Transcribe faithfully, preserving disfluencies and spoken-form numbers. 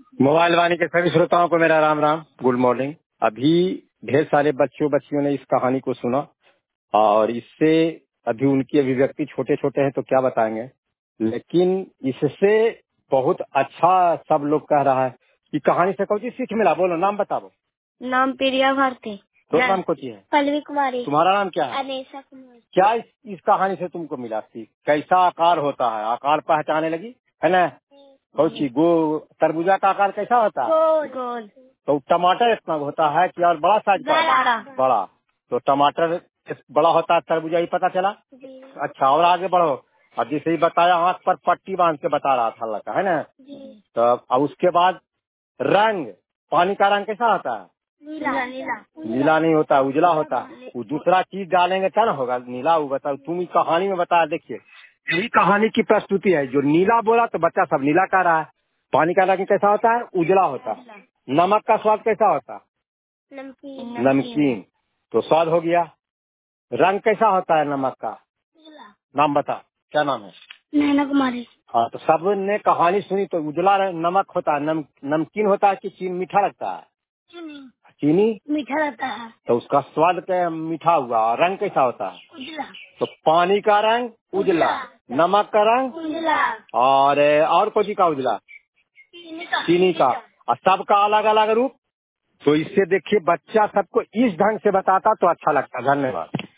Mobile वाणी के सभी श्रोताओं को मेरा राम राम, गुड मॉर्निंग। अभी ढेर सारे बच्चों बच्चियों ने इस कहानी को सुना और इससे अभी उनकी अभिव्यक्ति छोटे छोटे हैं तो क्या बताएंगे, लेकिन इससे बहुत अच्छा सब लोग कह रहा है कि कहानी से कुछ सीख मिला। बोलो, नाम बताओ। नाम प्रिया भारती। तो नाम कुछ है? पल्लवी कुमारी। तुम्हारा नाम क्या है? अनेशा कुमारी। क्या इस, इस कहानी से तुमको मिला सीख? कैसा आकार होता है? आकार पहचाने लगी है ना? कौची गो तरबूजा का आकार कैसा होता है? गोल गोल। तो टमाटर इतना होता है कि और बड़ा साइज का? बड़ा बड़ा। तो टमाटर बड़ा होता है, तरबूजा ही पता चला। अच्छा, और आगे बढ़ो। अब जैसे ही बताया, आँख पर पट्टी बांध के बता रहा था लड़का, है ना? तो अब उसके बाद रंग, पानी का रंग कैसा होता है? नीला नीला। नीला नहीं होता, उजला होता है। वो दूसरा चीज डालेंगे क्या ना होगा नीला। वो बताओ, तुम इस कहानी में बताया। देखिए, यही कहानी की प्रस्तुति है। जो नीला बोला तो बच्चा सब नीला कह रहा है। पानी का रंग कैसा होता है? उजला होता है। नमक का स्वाद कैसा होता है? नमकीन। नमकीन। तो स्वाद हो गया। रंग कैसा होता है नमक का? नाम बता, क्या नाम है? नैना कुमारी। हाँ, तो सब ने कहानी सुनी तो उजला नमक होता है। नम, नमकीन होता है कि चीन मीठा लगता है? चीनी मीठा रहता है तो उसका स्वाद क्या मीठा हुआ। और रंग कैसा होता है? उजला। तो पानी का रंग उजला, नमक का रंग उजला और और कोई का उजला, चीनी का, और सबका अलग अलग रूप। तो इससे देखिए, बच्चा सबको इस ढंग से बताता तो अच्छा लगता। धन्यवाद।